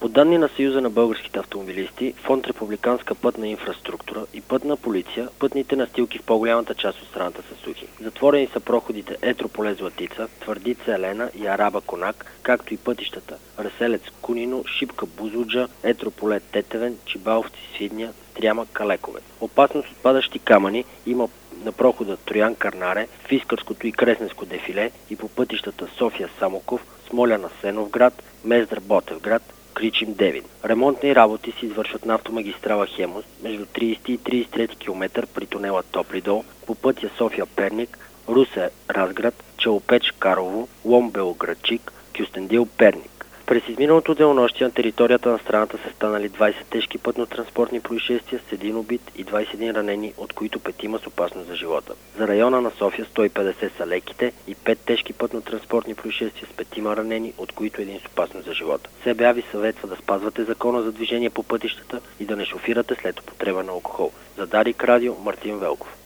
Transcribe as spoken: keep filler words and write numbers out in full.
По данни на Съюза на българските автомобилисти, Фонд Републиканска пътна инфраструктура и Пътна полиция, пътните настилки в по-голямата част от страната са сухи. Затворени са проходите Етрополе Златица, Твърдица Елена и Араба Конак, както и пътищата Разселец Кунино, Шипка Бузлуджа, Етрополе Тетевен, Чибаловци Свидня, Стряма Калекове. Опасност от падащи камъни има на прохода Троян Карнаре, в Искърското и Кресненско дефиле и по пътищата София Самоков, Смолян Асеновград, Мездра Ботевград, Кричим Девин. Ремонтни работи се извършват на автомагистрала Хемус между тридесети и тридесет и трети километър при тунела Топлидол, по пътя София Перник, Русе Разград, Челопеч Карлово, Лом Белоградчик, Кюстендил Перник. През изминалото денонощие на територията на страната са станали двадесет тежки пътно-транспортни происшествия с един убит и двадесет и един ранени, от които петима с опасност за живота. За района на София сто и петдесет са леките и пет тежки пътно-транспортни происшествия с петима ранени, от които един с опасност за живота. СБА ви съветва да спазвате закона за движение по пътищата и да не шофирате след употреба на алкохол. За Дарик Радио, Мартин Велков.